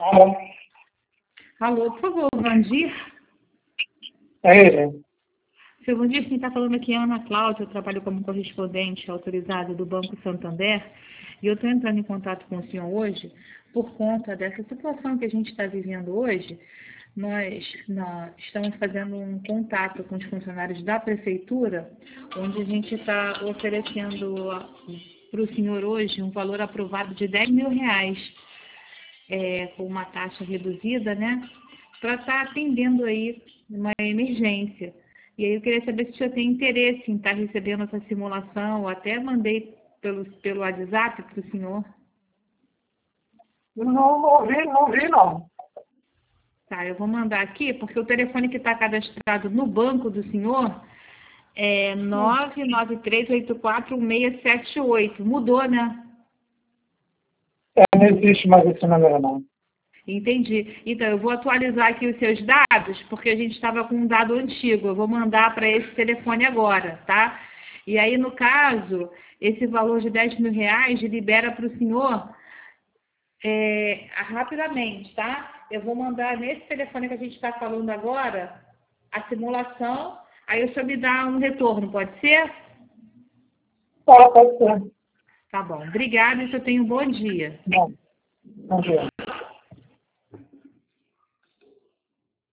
Alô? Alô, por favor, Vandir. É ele. Seu Vandir, quem está falando aqui é a Ana Cláudia, eu trabalho como correspondente autorizada do Banco Santander e eu estou entrando em contato com o senhor hoje por conta dessa situação que a gente está vivendo hoje. Nós estamos fazendo um contato com os funcionários da Prefeitura, onde a gente está oferecendo para o senhor hoje um valor aprovado de R$ 10.000, com uma taxa reduzida, né? Para estar atendendo aí uma emergência. E aí eu queria saber se o senhor tem interesse em estar recebendo essa simulação, ou até mandei pelo WhatsApp para o senhor. Não vi não. Tá, eu vou mandar aqui, porque o telefone que está cadastrado no banco do senhor é 993841678. Mudou, né? Não existe mais esse número não. Entendi. Então, eu vou atualizar aqui os seus dados, porque a gente estava com um dado antigo. Eu vou mandar para esse telefone agora, tá? E aí, no caso, esse valor de R$ 10.000 libera para o senhor rapidamente, tá? Eu vou mandar nesse telefone que a gente está falando agora a simulação, aí o senhor me dá um retorno, pode ser? Pode ser. Tá bom. Obrigada e o senhor tenha um bom dia. Bom dia.